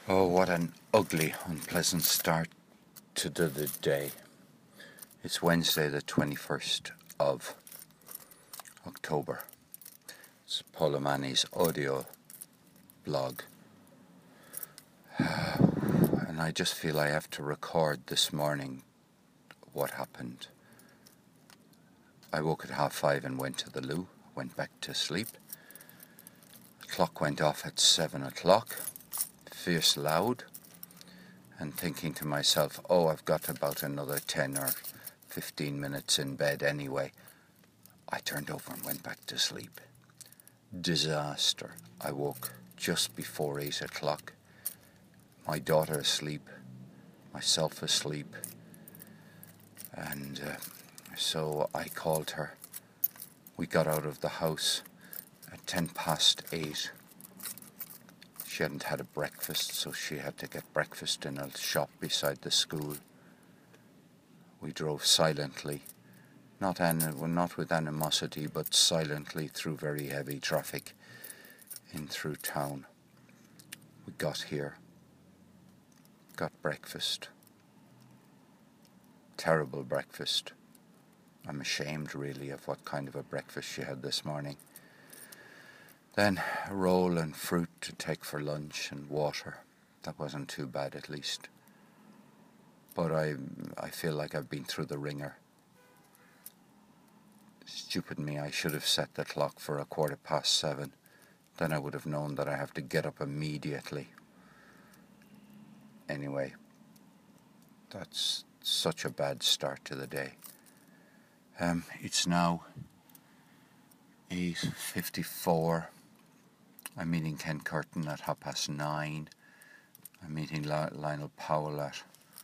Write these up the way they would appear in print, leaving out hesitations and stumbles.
Oh, what an ugly, unpleasant start to the day. It's Wednesday, the 21st of October. It's Paula Manny's audio blog. And I just feel I have to record this morning what happened. I woke at 5:30 and went to the loo, went back to sleep. The clock went off at 7 o'clock, fierce loud, and thinking to myself, oh, I've got about another 10 or 15 minutes in bed anyway. I turned over and went back to sleep. Disaster. I woke just before 8 o'clock. My daughter asleep, myself asleep, and so I called her. We got out of the house at 8:10. She hadn't had a breakfast, so she had to get breakfast in a shop beside the school. We drove silently, not with animosity, but silently through very heavy traffic in through town. We got here, got breakfast. Terrible breakfast. I'm ashamed, really, of what kind of a breakfast she had this morning. Then a roll and fruit to take for lunch and water. That wasn't too bad, at least. But I feel like I've been through the ringer. Stupid me, I should have set the clock for 7:15. Then I would have known that I have to get up immediately. Anyway, that's such a bad start to the day. It's now 8:54. I'm meeting Ken Curtin at 9:30. I'm meeting Lionel Powell at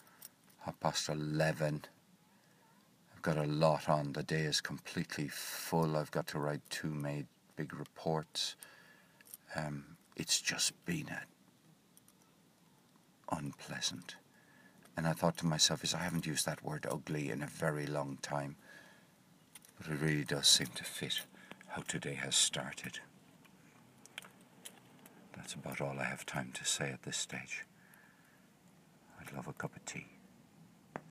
11:30. I've got a lot on. The day is completely full. I've got to write 2 big reports. It's just been unpleasant. And I thought to myself, I haven't used that word ugly in a very long time. But it really does seem to fit how today has started. That's about all I have time to say at this stage. I'd love a cup of tea.